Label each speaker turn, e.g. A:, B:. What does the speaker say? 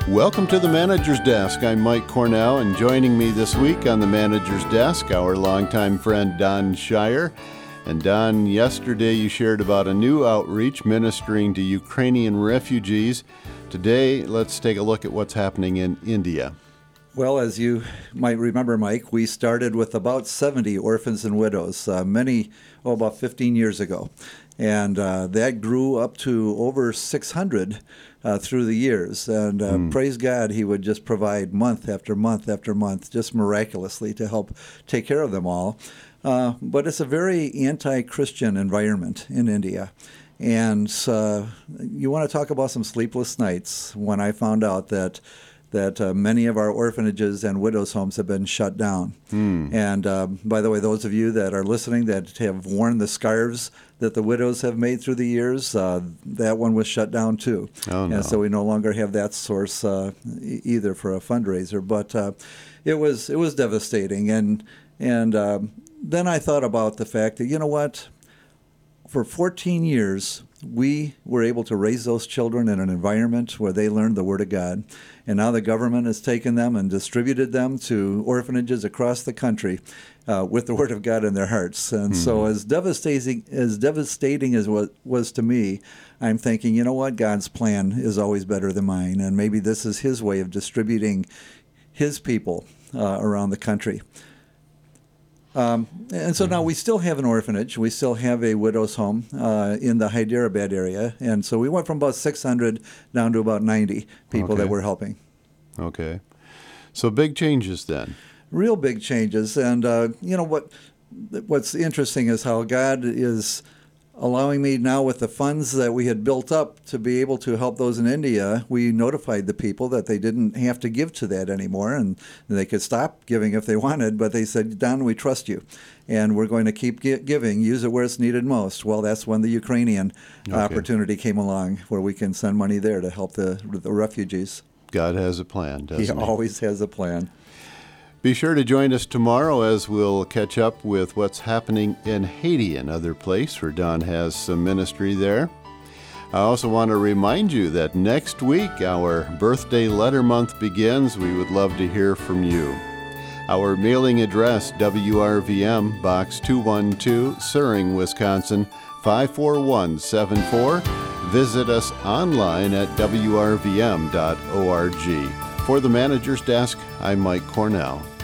A: Welcome to the Manager's Desk. I'm Mike Cornell, and joining me this week on the Manager's Desk, our longtime friend Don Shire. And Don, yesterday you shared about a new outreach ministering to Ukrainian refugees. Today, let's take a look at what's happening in India.
B: Well, as you might remember, Mike, we started with about 70 orphans and widows, about 15 years ago. And that grew up to over 600 through the years. And praise God, he would just provide month after month after month, just miraculously to help take care of them all. But it's a very anti-Christian environment in India. And you want to talk about some sleepless nights when I found out that many of our orphanages and widows' homes have been shut down. And by the way, those of you that are listening that have worn the scarves that the widows have made through the years, that one was shut down too.
A: Oh, no.
B: And so we no longer have that source either for a fundraiser. But it was devastating. And then I thought about the fact that, you know what, for 14 years, we were able to raise those children in an environment where they learned the Word of God. And now the government has taken them and distributed them to orphanages across the country with the Word of God in their hearts. And so as devastating as what was to me, I'm thinking, you know what, God's plan is always better than mine. And maybe this is His way of distributing His people around the country. And so now we still have an orphanage. We still have a widow's home in the Hyderabad area. And so we went from about 600 down to about 90 people that we're helping.
A: Okay. So big changes then.
B: Real big changes. And, you know, what's interesting is how God is allowing me now with the funds that we had built up to be able to help those in India. We notified the people that they didn't have to give to that anymore, and they could stop giving if they wanted, but they said, Don, we trust you, and we're going to keep giving, use it where it's needed most. Well, that's when the Ukrainian opportunity came along, where we can send money there to help the refugees.
A: God has a plan, doesn't He?
B: He always has a plan.
A: Be sure to join us tomorrow as we'll catch up with what's happening in Haiti, another place where Don has some ministry there. I also want to remind you that next week our birthday letter month begins. We would love to hear from you. Our mailing address, WRVM, Box 212, Suring, Wisconsin, 54174. Visit us online at wrvm.org. For the Manager's Desk, I'm Mike Cornell.